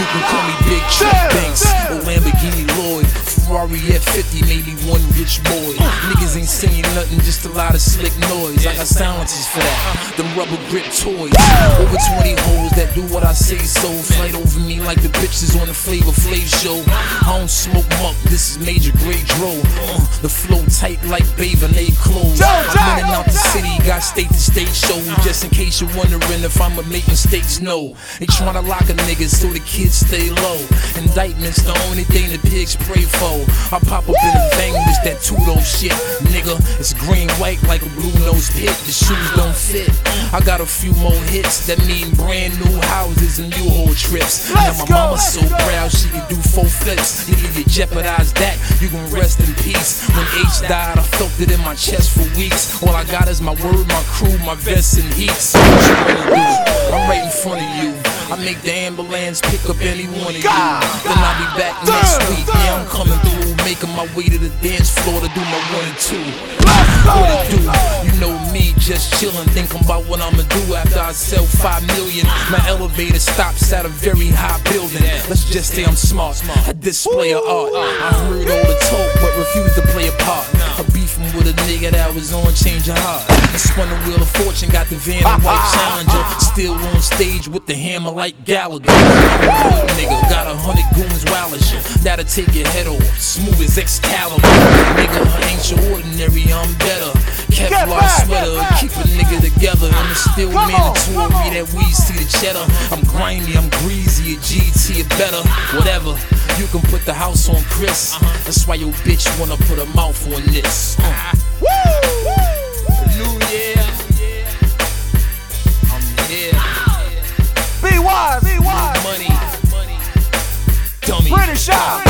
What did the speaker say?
can call me Big Trip Banks or Lamborghini Lloyd. Ferrari F50 made me one rich boy. Niggas ain't saying nothing, just a lot of slick noise. I got silencers for that, them rubber grip toys. Over 20 hoes that do what I say so. Fight over me like the bitches on the Flavor Flav show. I don't smoke muck, this is Major Grade Dro. The flow tight like Babe and they clothes. I'm in and out the city, got state to state shows. Just in case you're wondering if I'ma make mistakes, no. They tryna lock a nigga so the kids stay low. Indictment's the only thing the pigs pray for. I pop up in a thing, it's that two-door shit, nigga. It's green, white like a blue-nosed pit. The shoes don't fit. I got a few more hits that mean brand new houses and new whole trips. Now my mama's so proud she can do 4 flips. Nigga, you jeopardize that, you gon' rest in peace. When H died, I felt it in my chest for weeks. All I got is my word, my crew, my vests and heats. What you wanna do? I'm right in front of you. I make the ambulance pick up any one of you. Then I'll be back next week. Yeah, I'm coming through, making my way to the dance floor to do my 1 and 2. What it do? You know me, just chillin', thinking about what I'ma do after I sell 5 million. My elevator stops at a very high building. Let's just say I'm smart, a display of art. I heard all the talk, but refused to play a part. A beefing with a nigga that was on Change Your Heart. I spun the wheel of fortune, got the van and white Challenger. Still on stage with the hammer like Gallagher. I'm a good nigga, got 100 goons wild as shit. That'll take your head off, smooth as Excalibur. Nigga, I ain't your ordinary, I'm better. Kevlar sweater, keep a nigga together. And it's still mandatory that we see the cheddar. I'm grimy, I'm greasy, a GT or better. Whatever, you can put the house on Chris. That's why your bitch wanna put her mouth on this. New year, I'm here. Be wise, Money, dummy. British out.